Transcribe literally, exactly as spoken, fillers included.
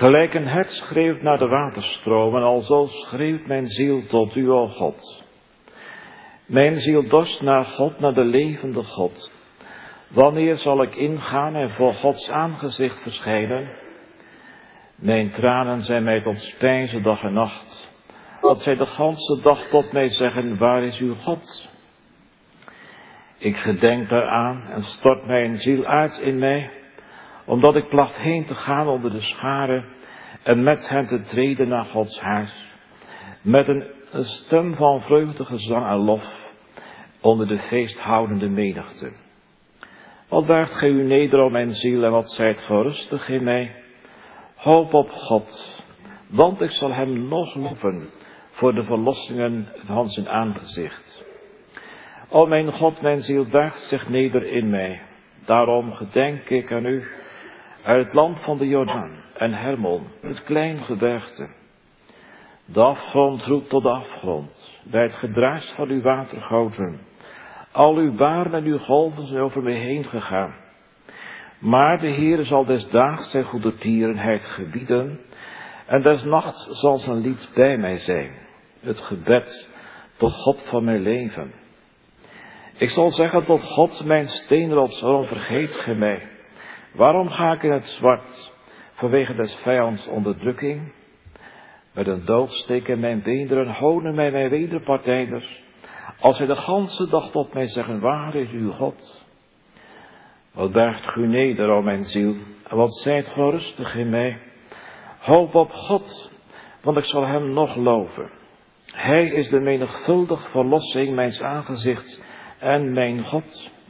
Gelijk een hert schreeuwt naar de waterstromen, alzo schreeuwt mijn ziel tot u, o God. Mijn ziel dorst naar God, naar de levende God. Wanneer zal ik ingaan en voor Gods aangezicht verschijnen? Mijn tranen zijn mij tot spijze dag en nacht, dat zij de ganse dag tot mij zeggen, waar is uw God? Ik gedenk daaraan en stort mijn ziel uit in mij, omdat ik placht heen te gaan onder de scharen en met hen te treden naar Gods huis, met een, een stem van vreugdegezang en lof onder de feesthoudende menigte. Wat buigt gij u neder, o mijn ziel, en wat zijt gerustig in mij? Hoop op God, want ik zal hem nog loven voor de verlossingen van zijn aangezicht. O mijn God, mijn ziel buigt zich neder in mij. Daarom gedenk ik aan u uit het land van de Jordaan en Hermon, het klein gebergte. De afgrond roept tot de afgrond, bij het gedruis van uw watergoten. Al uw baren en uw golven zijn over mij heen gegaan. Maar de Heere zal des daags zijn goedertierenheid gebieden, en des nachts zal zijn lied bij mij zijn, het gebed tot God van mijn leven. Ik zal zeggen tot God, mijn steenrots, waarom vergeet gij mij? Waarom ga ik in het zwart, vanwege des vijands onderdrukking? Met een doodsteek in mijn beenderen honen mij mijn wederpartijders, als zij de ganse dag tot mij zeggen, waar is uw God? Wat buigt u neder, o mijn ziel, en wat zijt gerustig in mij? Hoop op God, want ik zal hem nog loven. Hij is de menigvuldig verlossing mijns aangezichts en mijn God.